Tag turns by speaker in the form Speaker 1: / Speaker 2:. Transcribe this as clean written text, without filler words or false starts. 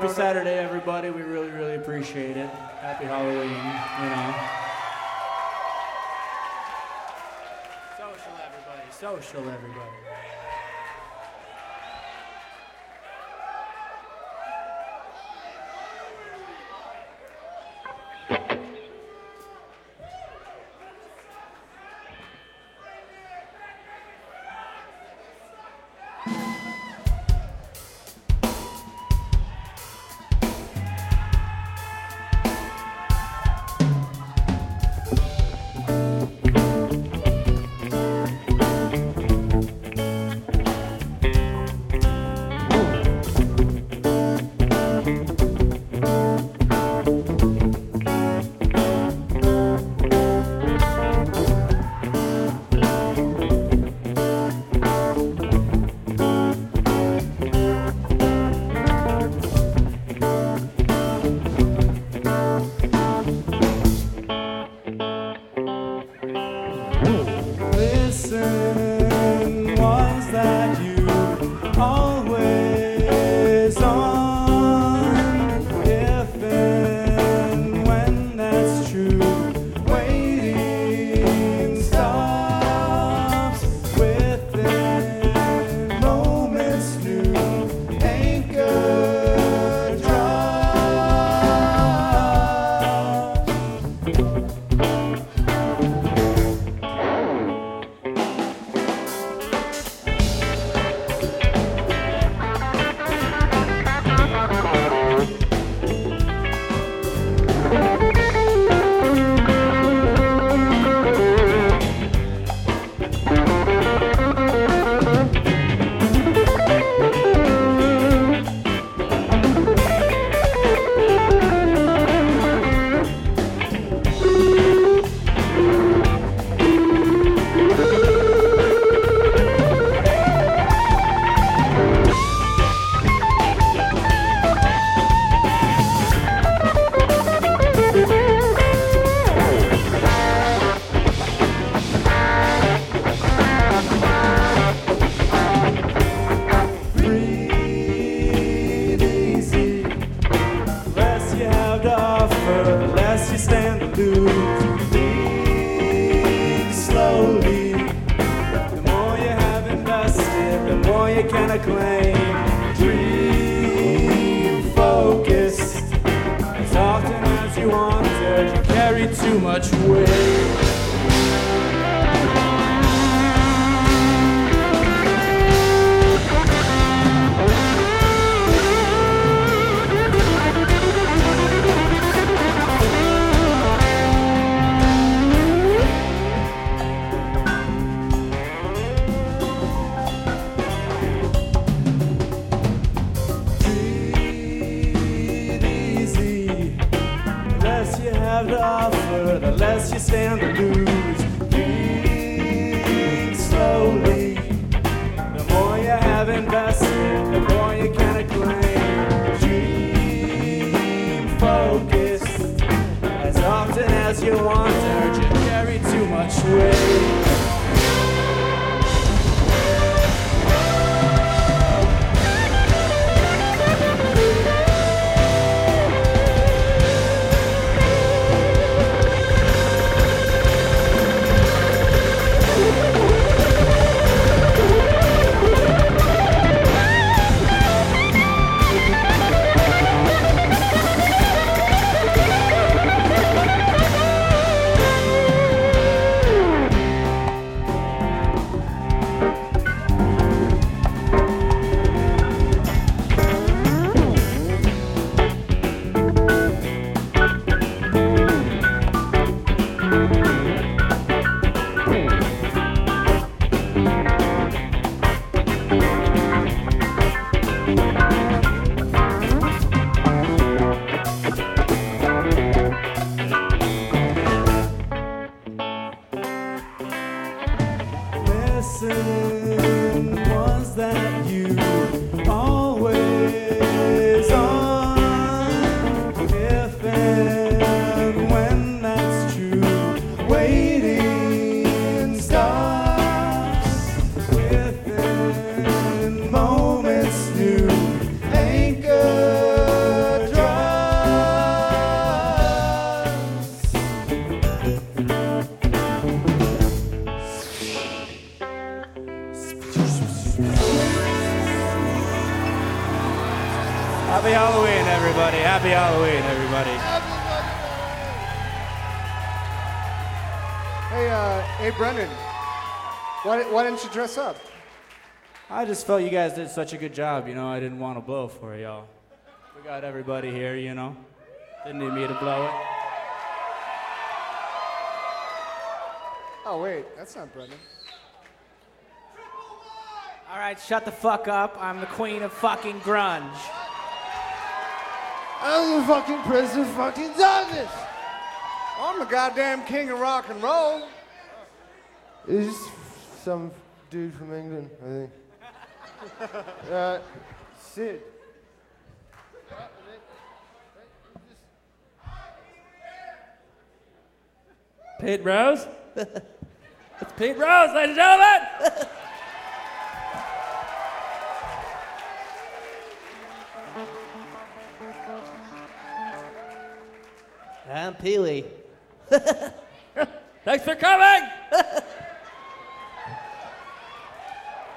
Speaker 1: Happy Saturday, everybody. We really, really appreciate it. Happy Halloween, you know. Social, everybody. Social, everybody. everybody. Happy Halloween, everybody.
Speaker 2: Hey, Brendan. Why didn't you dress up?
Speaker 1: I just felt you guys did such a good job, you know. I didn't want to blow for y'all. We got everybody here, you know. Didn't need me to blow it.
Speaker 2: Oh, wait, that's not Brendan.
Speaker 3: All right, shut the fuck up. I'm the queen of fucking grunge.
Speaker 4: I'm the fucking president of fucking darkness.
Speaker 2: I'm the goddamn king of rock and roll.
Speaker 4: It's just some dude from England, I think. Sid.
Speaker 1: Pete Rose? It's Pete Rose, ladies and gentlemen!
Speaker 5: I'm Peely.
Speaker 1: Thanks for coming!